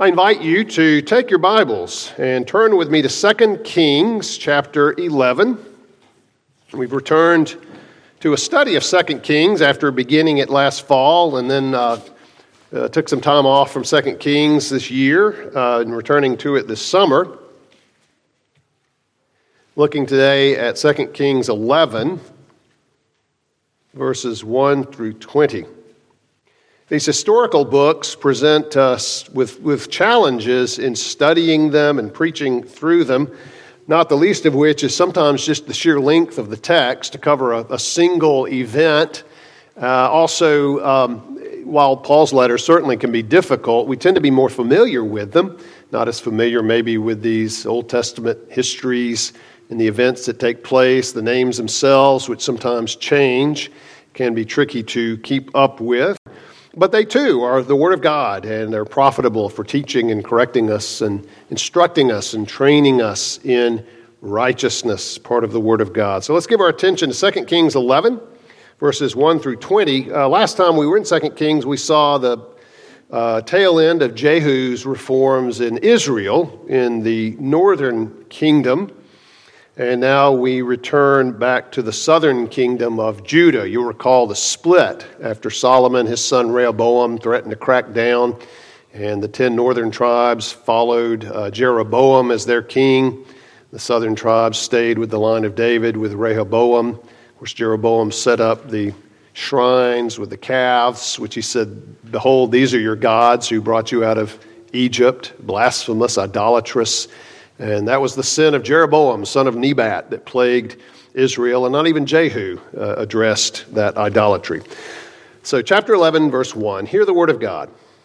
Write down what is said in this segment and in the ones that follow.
I invite you to take your Bibles and turn with me to 2 Kings chapter 11. We've returned to a study of 2 Kings after beginning it last fall and then took some time off from 2 Kings this year and returning to it this summer. Looking today at 2 Kings 11, verses 1 through 20. These historical books present us with challenges in studying them and preaching through them, not the least of which is sometimes just the sheer length of the text to cover a single event. While Paul's letters certainly can be difficult, we tend to be more familiar with them, not as familiar maybe with these Old Testament histories and the events that take place, the names themselves, which sometimes change, can be tricky to keep up with. But they too are the Word of God, and they're profitable for teaching and correcting us and instructing us and training us in righteousness, part of the Word of God. So let's give our attention to 2 Kings 11, verses 1 through 20. Last time we were in 2 Kings, we saw the tail end of Jehu's reforms in Israel, in the northern kingdom. And now we return back to the southern kingdom of Judah. You'll recall the split after Solomon, his son Rehoboam, threatened to crack down, and the 10 northern tribes followed Jeroboam as their king. The southern tribes stayed with the line of David with Rehoboam. Of course, Jeroboam set up the shrines with the calves, which he said, "Behold, these are your gods who brought you out of Egypt," blasphemous, idolatrous. And that was the sin of Jeroboam, son of Nebat, that plagued Israel, and not even Jehu addressed that idolatry. So chapter 11, verse 1, hear the word of God.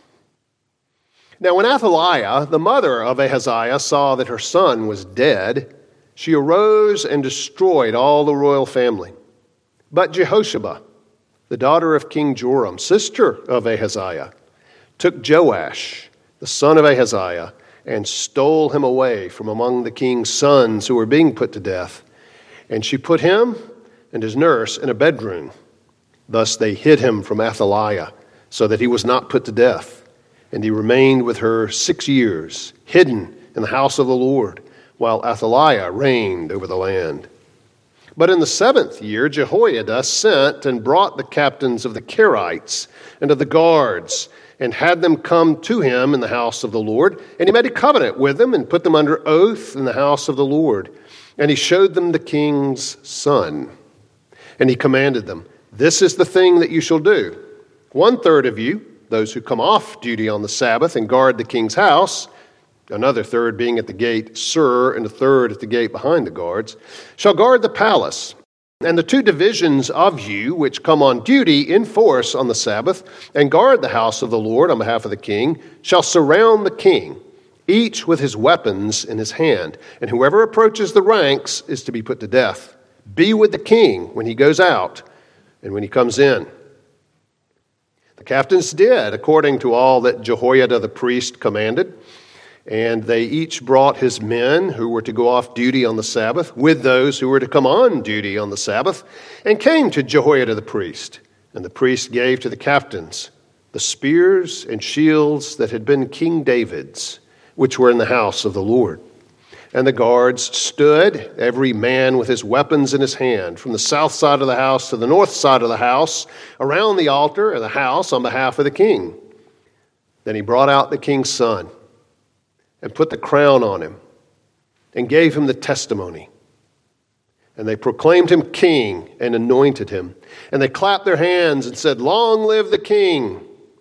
Now when Athaliah, the mother of Ahaziah, saw that her son was dead, she arose and destroyed all the royal family. But Jehosheba, the daughter of King Joram, sister of Ahaziah, took Joash, the son of Ahaziah, and stole him away from among the king's sons who were being put to death. And she put him and his nurse in a bedroom. Thus they hid him from Athaliah, so that he was not put to death. And he remained with her 6 years, hidden in the house of the Lord, while Athaliah reigned over the land. But in the 7th year, Jehoiada sent and brought the captains of the Kerites and of the guards, and had them come to him in the house of the Lord. And he made a covenant with them and put them under oath in the house of the Lord. And he showed them the king's son. And he commanded them, "This is the thing that you shall do. 1/3 of you, those who come off duty on the Sabbath and guard the king's house, another third being at the gate Sur, and a third at the gate behind the guards, shall guard the palace. And the 2 divisions of you which come on duty in force on the Sabbath and guard the house of the Lord on behalf of the king shall surround the king, each with his weapons in his hand. And whoever approaches the ranks is to be put to death. Be with the king when he goes out and when he comes in." The captains did according to all that Jehoiada the priest commanded. And they each brought his men who were to go off duty on the Sabbath with those who were to come on duty on the Sabbath, and came to Jehoiada the priest. And the priest gave to the captains the spears and shields that had been King David's, which were in the house of the Lord. And the guards stood, every man with his weapons in his hand, from the south side of the house to the north side of the house, around the altar of the house on behalf of the king. Then he brought out the king's son, and put the crown on him, and gave him the testimony. And they proclaimed him king and anointed him. And they clapped their hands and said, "Long live the king."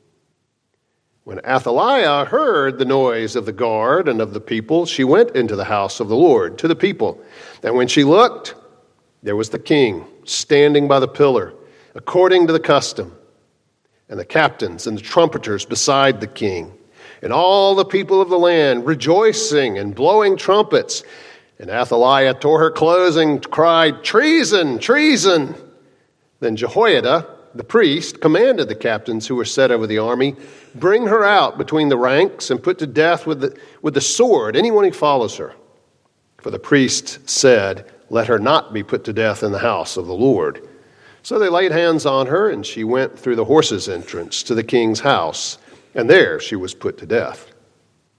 When Athaliah heard the noise of the guard and of the people, she went into the house of the Lord to the people. And when she looked, there was the king standing by the pillar, according to the custom, and the captains and the trumpeters beside the king, and all the people of the land rejoicing and blowing trumpets. And Athaliah tore her clothes and cried, "Treason! Treason!" Then Jehoiada, the priest, commanded the captains who were set over the army, "Bring her out between the ranks and put to death with the sword anyone who follows her." For the priest said, "Let her not be put to death in the house of the Lord." So they laid hands on her, and she went through the horses' entrance to the king's house, and there she was put to death.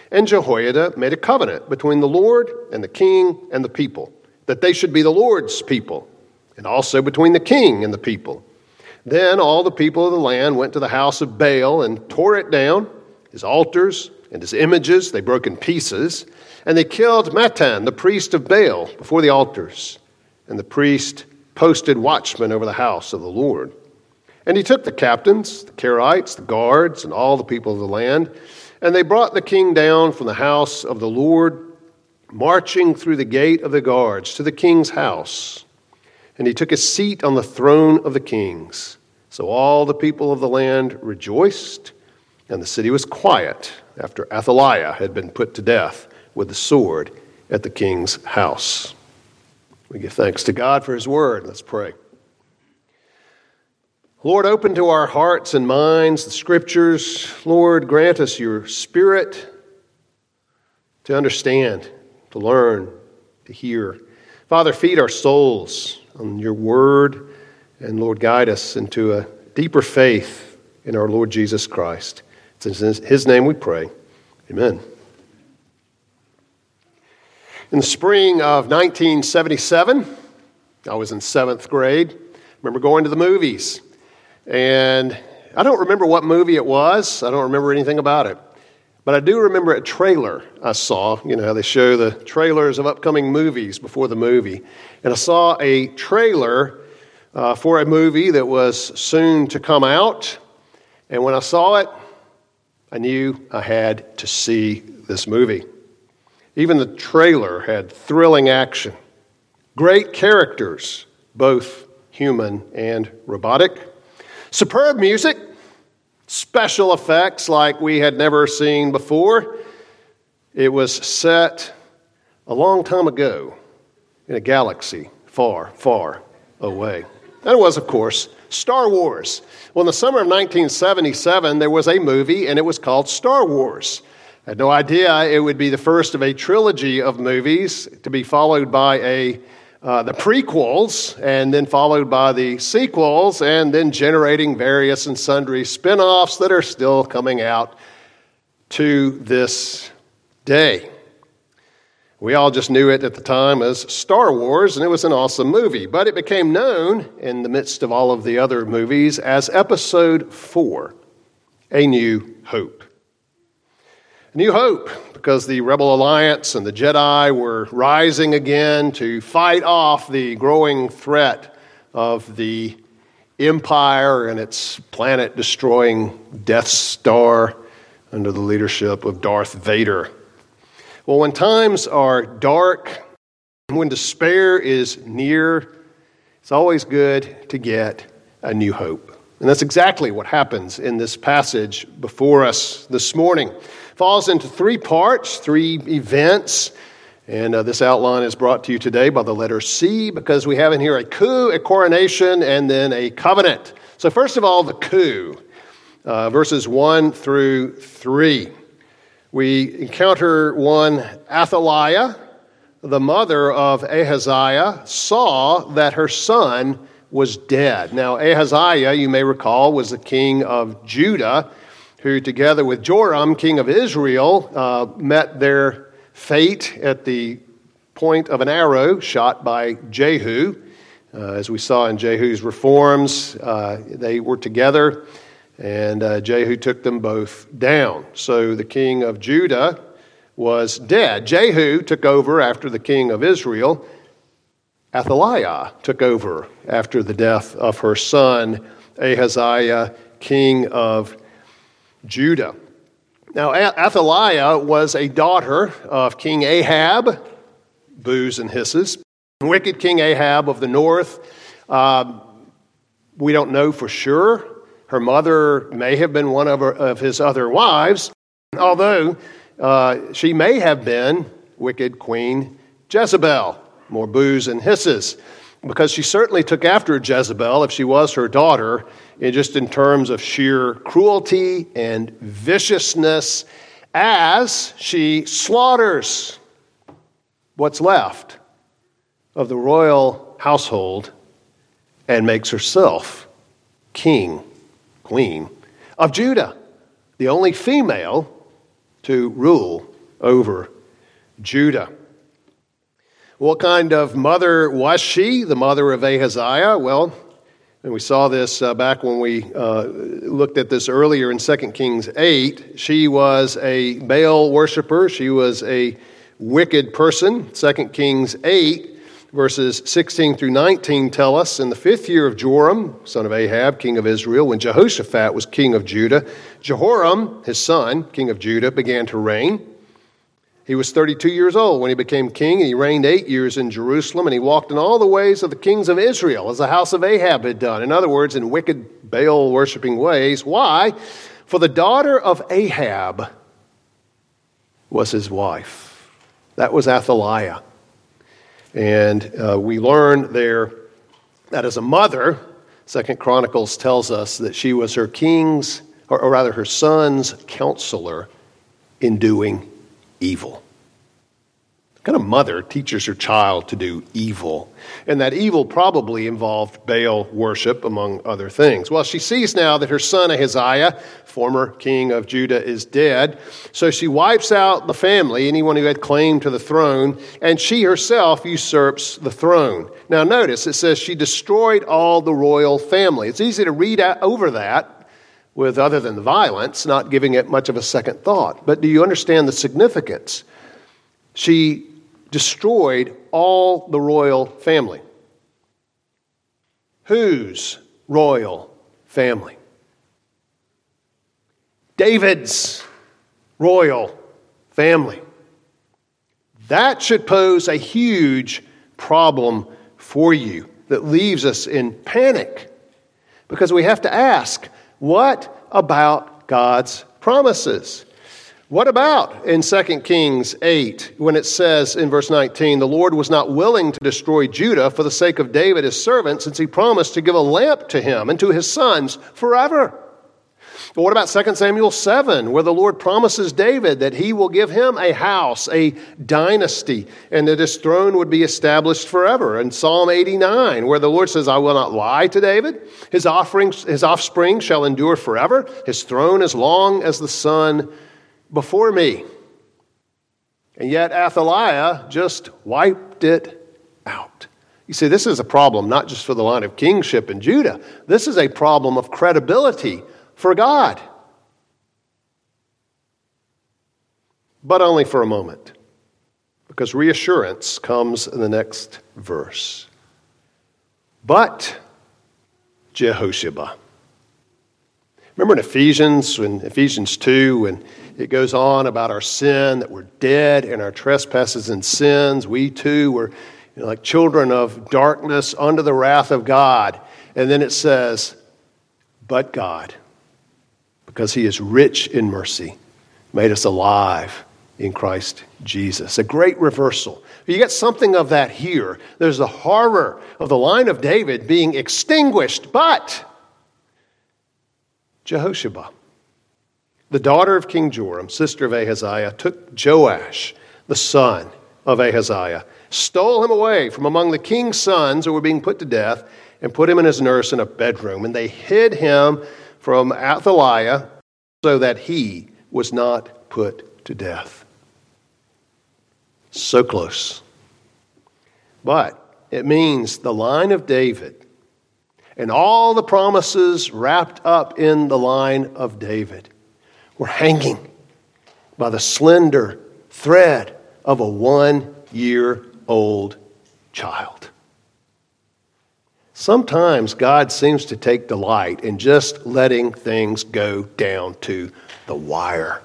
And Jehoiada made a covenant between the Lord and the king and the people, that they should be the Lord's people, and also between the king and the people. Then all the people of the land went to the house of Baal and tore it down, his altars and his images they broke in pieces, and they killed Mattan, the priest of Baal, before the altars. And the priest posted watchmen over the house of the Lord. And he took the captains, the Kerites, the guards, and all the people of the land, and they brought the king down from the house of the Lord, marching through the gate of the guards to the king's house. And he took his seat on the throne of the kings. So all the people of the land rejoiced, and the city was quiet after Athaliah had been put to death with the sword at the king's house. We give thanks to God for his word. Let's pray. Lord, open to our hearts and minds the scriptures. Lord, grant us your spirit to understand, to learn, to hear. Father, feed our souls on your word, and Lord, guide us into a deeper faith in our Lord Jesus Christ. It's in his name we pray. Amen. In the spring of 1977, I was in 7th grade. I remember going to the movies. And I don't remember what movie it was. I don't remember anything about it. But I do remember a trailer I saw. You know how they show the trailers of upcoming movies before the movie. And I saw a trailer for a movie that was soon to come out. And when I saw it, I knew I had to see this movie. Even the trailer had thrilling action, great characters, both human and robotic, superb music, special effects like we had never seen before. It was set a long time ago in a galaxy far, far away. And it was, of course, Star Wars. Well, in the summer of 1977, there was a movie, and it was called Star Wars. I had no idea it would be the first of a trilogy of movies to be followed by the prequels, and then followed by the sequels, and then generating various and sundry spin-offs that are still coming out to this day. We all just knew it at the time as Star Wars, and it was an awesome movie. But it became known in the midst of all of the other movies as Episode 4, A New Hope. A New Hope, because the Rebel Alliance and the Jedi were rising again to fight off the growing threat of the Empire and its planet-destroying Death Star under the leadership of Darth Vader. Well, when times are dark, when despair is near, it's always good to get a new hope. And that's exactly what happens in this passage before us this morning. It falls into 3 parts, 3 events. And this outline is brought to you today by the letter C, because we have in here a coup, a coronation, and then a covenant. So first of all, the coup, verses 1 through 3. We encounter one Athaliah, the mother of Ahaziah, saw that her son was dead. Now, Ahaziah, you may recall, was the king of Judah, who together with Joram, king of Israel, met their fate at the point of an arrow shot by Jehu. As we saw in Jehu's reforms, they were together, and Jehu took them both down. So the king of Judah was dead. Jehu took over after the king of Israel. Athaliah took over after the death of her son, Ahaziah, king of Judah. Now, Athaliah was a daughter of King Ahab, boos and hisses, wicked King Ahab of the north. We don't know for sure. Her mother may have been one of his other wives, although she may have been wicked Queen Jezebel, more boos and hisses, because she certainly took after Jezebel if she was her daughter, in terms of sheer cruelty and viciousness, as she slaughters what's left of the royal household and makes herself queen of Judah, the only female to rule over Judah. What kind of mother was she, the mother of Ahaziah? Well, and we saw this back when we looked at this earlier in 2 Kings 8. She was a Baal worshiper. She was a wicked person. 2 Kings 8, verses 16 through 19 tell us, in the 5th year of Joram, son of Ahab, king of Israel, when Jehoshaphat was king of Judah, Jehoram, his son, king of Judah, began to reign. He was 32 years old when he became king, and he reigned 8 years in Jerusalem, and he walked in all the ways of the kings of Israel, as the house of Ahab had done. In other words, in wicked Baal-worshipping ways. Why? For the daughter of Ahab was his wife. That was Athaliah. And we learn there that as a mother, 2 Chronicles tells us that she was her king's, or rather her son's counselor in doing evil. What kind of mother teaches her child to do evil? And that evil probably involved Baal worship, among other things. Well, she sees now that her son Ahaziah, former king of Judah, is dead. So she wipes out the family, anyone who had claim to the throne, and she herself usurps the throne. Now notice, it says she destroyed all the royal family. It's easy to read over that with, other than the violence, not giving it much of a second thought. But do you understand the significance? She destroyed all the royal family. Whose royal family? David's royal family. That should pose a huge problem for you that leaves us in panic, because we have to ask, what about God's promises? What about in 2 Kings 8, when it says in verse 19, the Lord was not willing to destroy Judah for the sake of David his servant, since he promised to give a lamp to him and to his sons forever? But what about 2 Samuel 7, where the Lord promises David that he will give him a house, a dynasty, and that his throne would be established forever? And Psalm 89, where the Lord says, I will not lie to David. His offspring shall endure forever. His throne as long as the sun before me. And yet Athaliah just wiped it out. You see, this is a problem not just for the line of kingship in Judah. This is a problem of credibility for God. But only for a moment, because reassurance comes in the next verse. But Jehosheba. Remember in Ephesians 2, when it goes on about our sin, that we're dead in our trespasses and sins. We too were like children of darkness under the wrath of God. And then it says, but God, because he is rich in mercy, made us alive in Christ Jesus. A great reversal. You get something of that here. There's the horror of the line of David being extinguished, but Jehosheba, the daughter of King Joram, sister of Ahaziah, took Joash, the son of Ahaziah, stole him away from among the king's sons who were being put to death, and put him and his nurse in a bedroom. And they hid him from Athaliah so that he was not put to death. So close. But it means the line of David and all the promises wrapped up in the line of David were hanging by the slender thread of a 1-year-old child. Sometimes God seems to take delight in just letting things go down to the wire.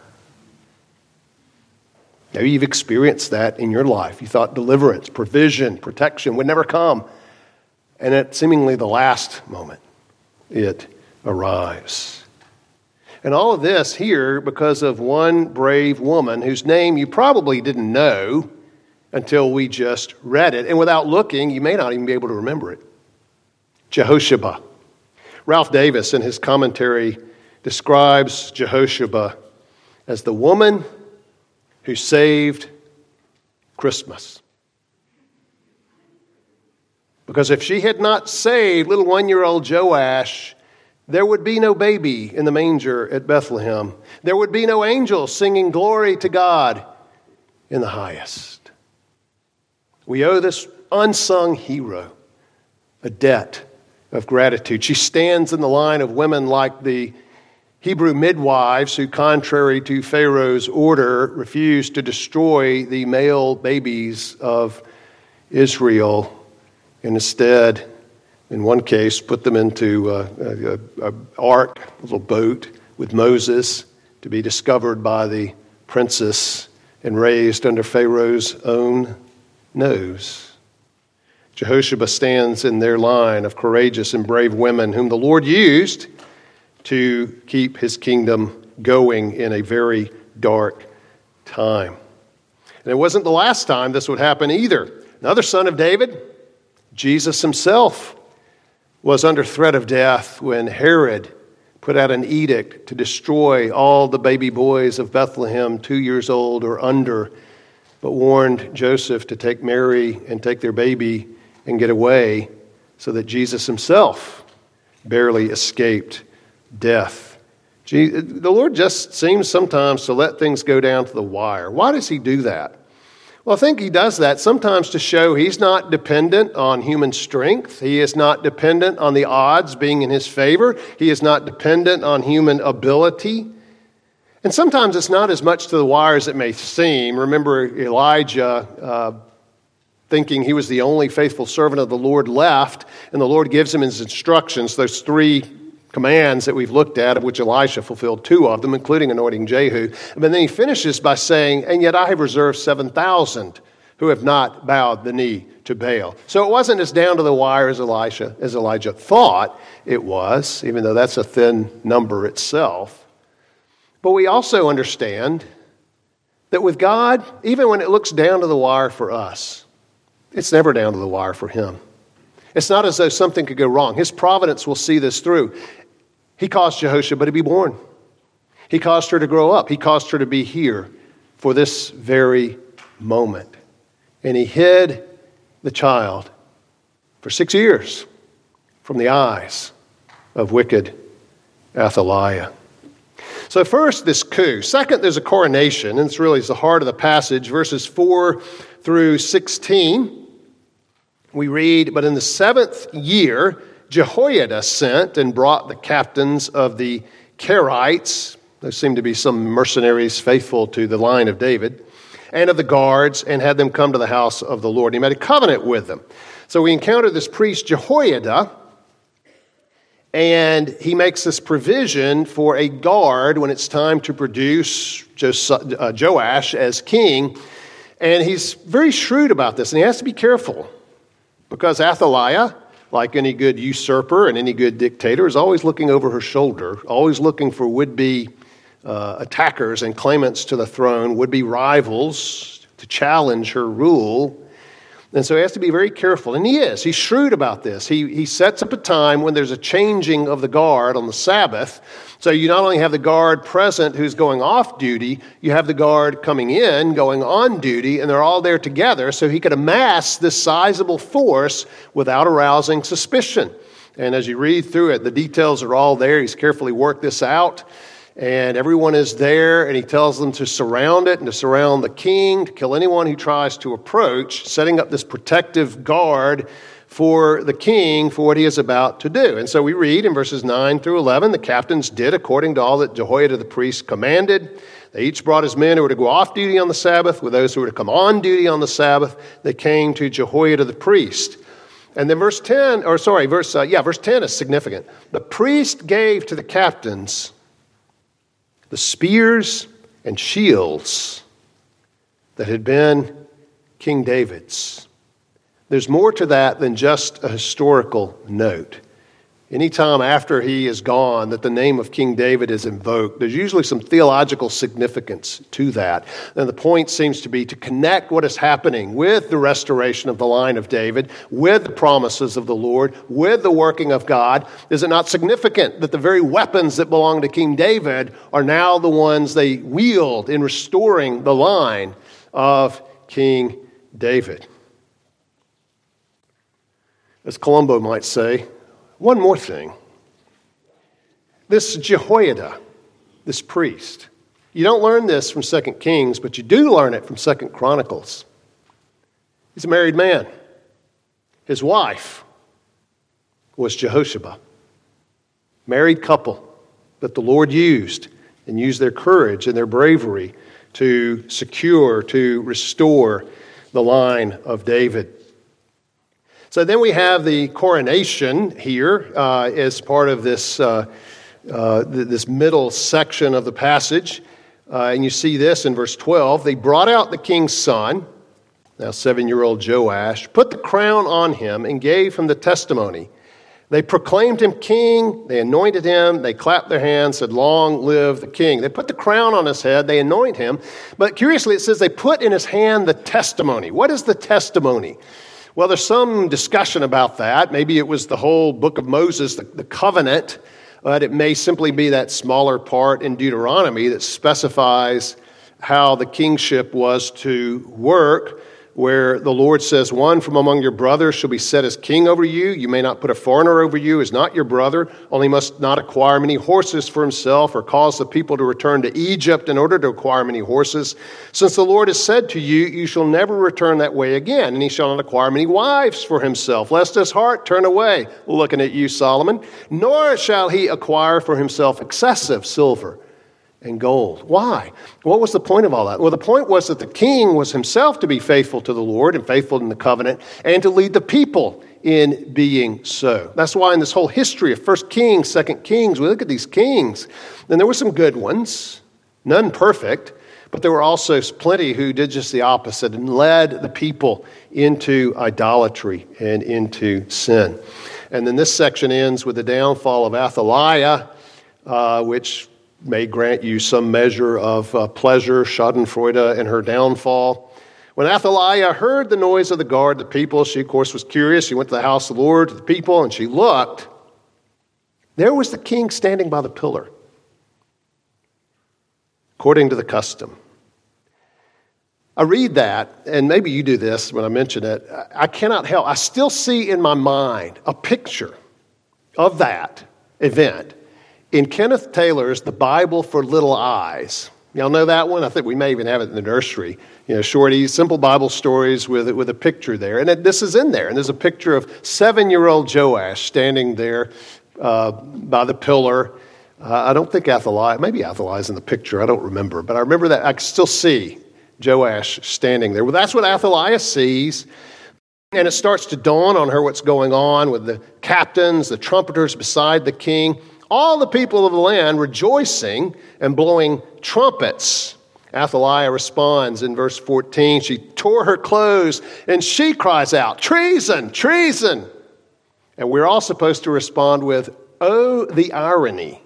Maybe you've experienced that in your life. You thought deliverance, provision, protection would never come. And at seemingly the last moment, it arrives. And all of this here because of one brave woman whose name you probably didn't know until we just read it. And without looking, you may not even be able to remember it. Jehosheba. Ralph Davis, in his commentary, describes Jehosheba as the woman who saved Christmas. Because if she had not saved little 1-year-old Joash, there would be no baby in the manger at Bethlehem. There would be no angels singing glory to God in the highest. We owe this unsung hero a debt of gratitude. She stands in the line of women like the Hebrew midwives who, contrary to Pharaoh's order, refused to destroy the male babies of Israel, and instead, in one case, put them into an ark, a little boat, with Moses to be discovered by the princess and raised under Pharaoh's own nose. Jehoshaphat stands in their line of courageous and brave women whom the Lord used to keep his kingdom going in a very dark time. And it wasn't the last time this would happen either. Another son of David, Jesus himself, was under threat of death when Herod put out an edict to destroy all the baby boys of Bethlehem 2 years old or under, but warned Joseph to take Mary and take their baby and get away, so that Jesus himself barely escaped death. The Lord just seems sometimes to let things go down to the wire. Why does he do that? Well, I think he does that sometimes to show he's not dependent on human strength. He is not dependent on the odds being in his favor. He is not dependent on human ability. And sometimes it's not as much to the wire as it may seem. Remember Elijah thinking he was the only faithful servant of the Lord left, and the Lord gives him his instructions, those 3 commands that we've looked at, of which Elisha fulfilled 2 of them, including anointing Jehu. But then he finishes by saying, and yet I have reserved 7,000 who have not bowed the knee to Baal. So it wasn't as down to the wire as Elijah thought it was, even though that's a thin number itself. But we also understand that with God, even when it looks down to the wire for us, it's never down to the wire for him. It's not as though something could go wrong. His providence will see this through. He caused Jehoshaphat to be born. He caused her to grow up. He caused her to be here for this very moment. And he hid the child for 6 years from the eyes of wicked Athaliah. So first, this coup. Second, there's a coronation, and this really is the heart of the passage, verses 4 through 16. We read, but in the 7th year, Jehoiada sent and brought the captains of the Kerites, there seem to be some mercenaries faithful to the line of David, and of the guards, and had them come to the house of the Lord. He made a covenant with them. So we encounter this priest Jehoiada, and he makes this provision for a guard when it's time to produce Joash as king. And he's very shrewd about this, and he has to be careful. Because Athaliah, like any good usurper and any good dictator, is always looking over her shoulder, always looking for would-be attackers and claimants to the throne, would-be rivals to challenge her rule. And so he has to be very careful. And he is. He's shrewd about this. He sets up a time when there's a changing of the guard on the Sabbath. So you not only have the guard present who's going off duty, you have the guard coming in, going on duty, and they're all there together so he could amass this sizable force without arousing suspicion. And as you read through it, the details are all there. He's carefully worked this out. And everyone is there, and he tells them to surround it and to surround the king, to kill anyone who tries to approach, setting up this protective guard for the king for what he is about to do. And so we read in verses 9 through 11, the captains did according to all that Jehoiada the priest commanded. They each brought his men who were to go off duty on the Sabbath with those who were to come on duty on the Sabbath. They came to Jehoiada the priest. And then verse 10 is significant. The priest gave to the captains the spears and shields that had been King David's. There's more to that than just a historical note. Anytime after he is gone that the name of King David is invoked, there's usually some theological significance to that. And the point seems to be to connect what is happening with the restoration of the line of David, with the promises of the Lord, with the working of God. Is it not significant that the very weapons that belong to King David are now the ones they wield in restoring the line of King David? As Columbo might say, one more thing. This Jehoiada, this priest, You don't learn this from 2 Kings, but you do learn it from 2 Chronicles. He's a married man. His wife was Jehosheba. Married couple that the Lord used and used their courage and their bravery to secure, to restore the line of David. So then we have the coronation here as part of this middle section of the passage. And you see this in verse 12. They brought out the king's son, now 7-year-old Joash, put the crown on him and gave him the testimony. They proclaimed him king, they anointed him, they clapped their hands, said, "Long live the king." They put the crown on his head, they anoint him. But curiously, it says they put in his hand the testimony. What is the testimony? Well, there's some discussion about that. Maybe it was the whole book of Moses, the covenant, but it may simply be that smaller part in Deuteronomy that specifies how the kingship was to work, where the Lord says, "One from among your brothers shall be set as king over you. You may not put a foreigner over you as not your brother, only must not acquire many horses for himself or cause the people to return to Egypt in order to acquire many horses. Since the Lord has said to you, you shall never return that way again, and he shall not acquire many wives for himself, lest his heart turn away," looking at you, Solomon, "nor shall he acquire for himself excessive silver and gold." Why? What was the point of all that? Well, the point was that the king was himself to be faithful to the Lord and faithful in the covenant and to lead the people in being so. That's why in this whole history of 1 Kings, 2 Kings, we look at these kings, and there were some good ones, none perfect, but there were also plenty who did just the opposite and led the people into idolatry and into sin. And then this section ends with the downfall of Athaliah, which may grant you some measure of pleasure, schadenfreude, in her downfall. When Athaliah heard the noise of the guard, the people, she, of course, was curious. She went to the house of the Lord, to the people, and she looked. There was the king standing by the pillar, according to the custom. I read that, and maybe you do this when I mention it. I cannot help. I still see in my mind a picture of that event in Kenneth Taylor's The Bible for Little Eyes. Y'all know that one? I think we may even have it in the nursery. Shorty, simple Bible stories with a picture there. And this is in there. And there's a picture of 7-year-old Joash standing there by the pillar. I don't think Athaliah, maybe Athaliah's in the picture. I don't remember. But I remember that. I can still see Joash standing there. Well, that's what Athaliah sees. And it starts to dawn on her what's going on with the captains, the trumpeters beside the king. All the people of the land rejoicing and blowing trumpets. Athaliah responds in verse 14. She tore her clothes and she cries out, "Treason, treason!" And we're all supposed to respond with, "Oh, the irony."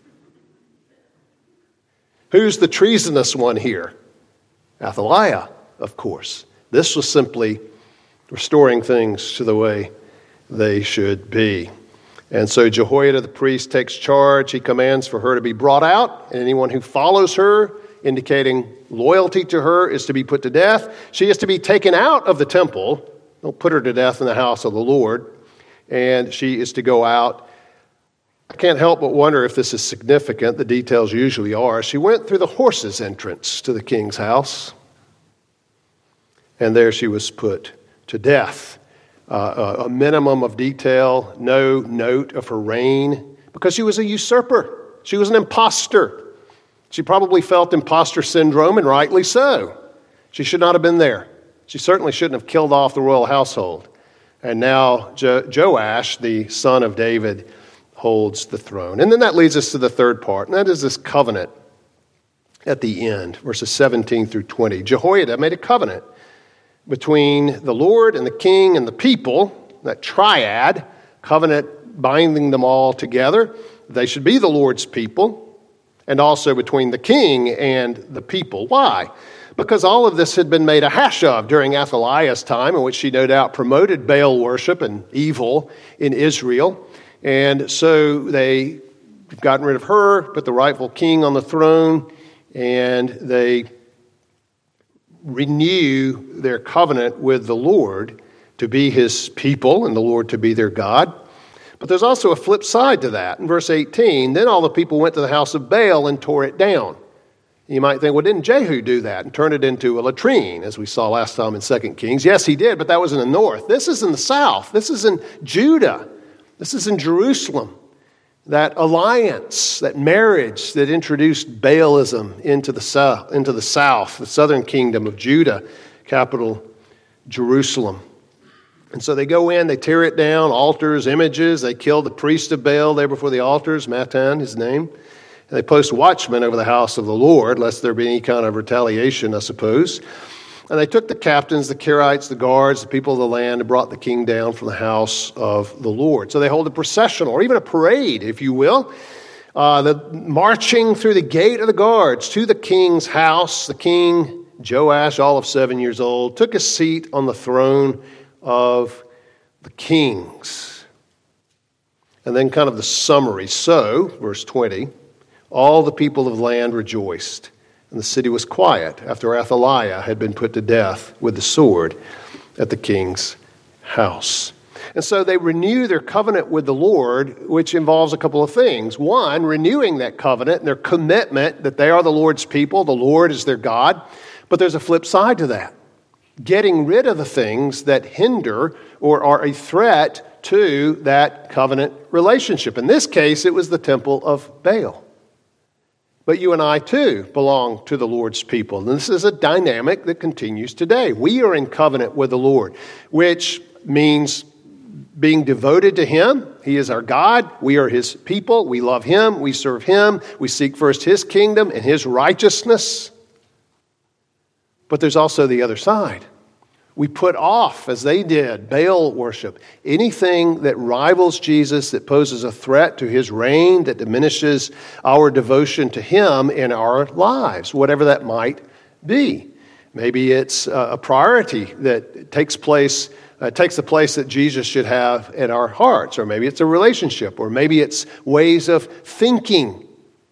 Who's the treasonous one here? Athaliah, of course. This was simply restoring things to the way they should be. And so Jehoiada the priest takes charge. He commands for her to be brought out, and anyone who follows her, indicating loyalty to her, is to be put to death. She is to be taken out of the temple. Don't put her to death in the house of the Lord. And she is to go out. I can't help but wonder if this is significant. The details usually are. She went through the horses' entrance to the king's house, and there she was put to death. A minimum of detail, no note of her reign, because she was a usurper. She was an imposter. She probably felt imposter syndrome, and rightly so. She should not have been there. She certainly shouldn't have killed off the royal household. And now Joash, the son of David, holds the throne. And then that leads us to the third part, and that is this covenant at the end, verses 17 through 20. Jehoiada made a covenant between the Lord and the king and the people, that triad, covenant binding them all together. They should be the Lord's people, and also between the king and the people. Why? Because all of this had been made a hash of during Athaliah's time, in which she no doubt promoted Baal worship and evil in Israel. And so they've gotten rid of her, put the rightful king on the throne, and they renew their covenant with the Lord to be his people and the Lord to be their God. But there's also a flip side to that. In verse 18, then all the people went to the house of Baal and tore it down. You might think, well, didn't Jehu do that and turn it into a latrine, as we saw last time in 2 Kings? Yes, he did, but that was in the north. This is in the south. This is in Judah. This is in Jerusalem. That alliance, that marriage that introduced Baalism into the south, the southern kingdom of Judah, capital Jerusalem. And so they go in, they tear it down, altars, images. They kill the priest of Baal there before the altars, Mattan, his name. And they post watchmen over the house of the Lord, lest there be any kind of retaliation, I suppose. And they took the captains, the Kerites, the guards, the people of the land, and brought the king down from the house of the Lord. So they hold a processional, or even a parade, if you will, marching through the gate of the guards to the king's house. The king, Joash, all of 7 years old, took a seat on the throne of the kings. And then kind of the summary. So, verse 20, all the people of the land rejoiced, and the city was quiet after Athaliah had been put to death with the sword at the king's house. And so they renew their covenant with the Lord, which involves a couple of things. One, renewing that covenant and their commitment that they are the Lord's people, the Lord is their God. But there's a flip side to that. Getting rid of the things that hinder or are a threat to that covenant relationship. In this case, it was the temple of Baal. But you and I, too, belong to the Lord's people. And this is a dynamic that continues today. We are in covenant with the Lord, which means being devoted to Him. He is our God. We are His people. We love Him. We serve Him. We seek first His kingdom and His righteousness. But there's also the other side. We put off, as they did, Baal worship. Anything that rivals Jesus, that poses a threat to His reign, that diminishes our devotion to Him in our lives, whatever that might be. Maybe it's a priority that takes the place that Jesus should have in our hearts. Or maybe it's a relationship. Or maybe it's ways of thinking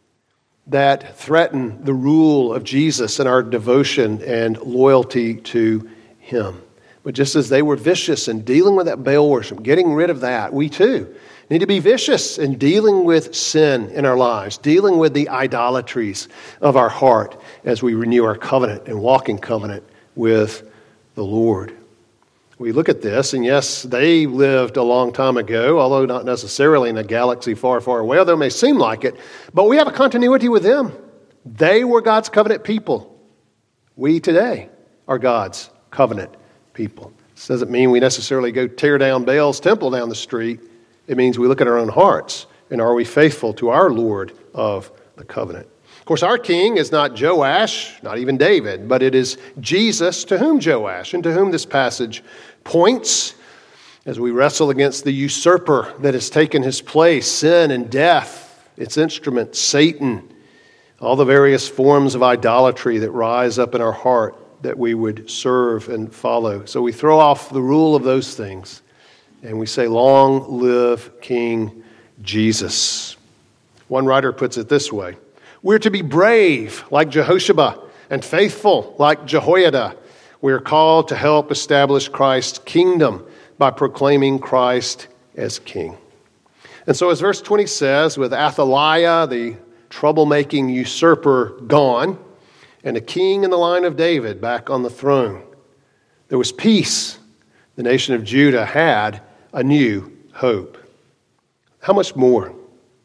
that threaten the rule of Jesus and our devotion and loyalty to Him. But just as they were vicious in dealing with that Baal worship, getting rid of that, we too need to be vicious in dealing with sin in our lives, dealing with the idolatries of our heart as we renew our covenant and walk in covenant with the Lord. We look at this, and yes, they lived a long time ago, although not necessarily in a galaxy far, far away, although it may seem like it, but we have a continuity with them. They were God's covenant people. We today are God's covenant people. This doesn't mean we necessarily go tear down Baal's temple down the street. It means we look at our own hearts, and are we faithful to our Lord of the covenant? Of course, our king is not Joash, not even David, but it is Jesus, to whom Joash and to whom this passage points as we wrestle against the usurper that has taken his place, sin and death, its instrument, Satan, all the various forms of idolatry that rise up in our heart that we would serve and follow. So we throw off the rule of those things and we say, long live King Jesus. One writer puts it this way: we're to be brave like Jehoshaphat and faithful like Jehoiada. We are called to help establish Christ's kingdom by proclaiming Christ as king. And so as verse 20 says, with Athaliah, the troublemaking usurper, gone, and a king in the line of David back on the throne, there was peace. The nation of Judah had a new hope. How much more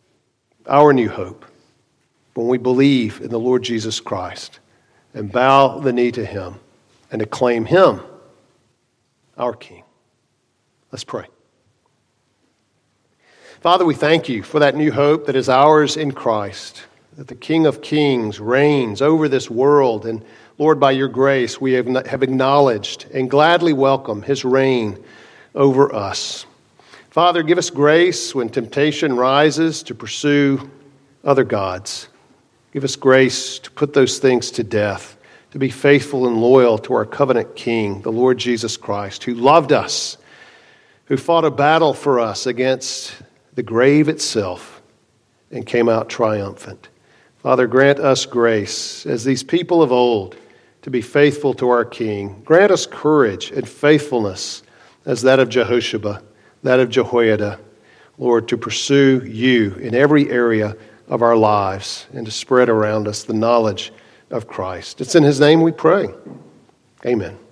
our new hope when we believe in the Lord Jesus Christ and bow the knee to Him and acclaim Him, our King. Let's pray. Father, we thank You for that new hope that is ours in Christ, that the King of Kings reigns over this world. And Lord, by Your grace, we have acknowledged and gladly welcome His reign over us. Father, give us grace when temptation rises to pursue other gods. Give us grace to put those things to death, to be faithful and loyal to our covenant King, the Lord Jesus Christ, who loved us, who fought a battle for us against the grave itself and came out triumphant. Father, grant us grace, as these people of old, to be faithful to our King. Grant us courage and faithfulness as that of Jehoshaphat, that of Jehoiada, Lord, to pursue You in every area of our lives and to spread around us the knowledge of Christ. It's in his name we pray. Amen.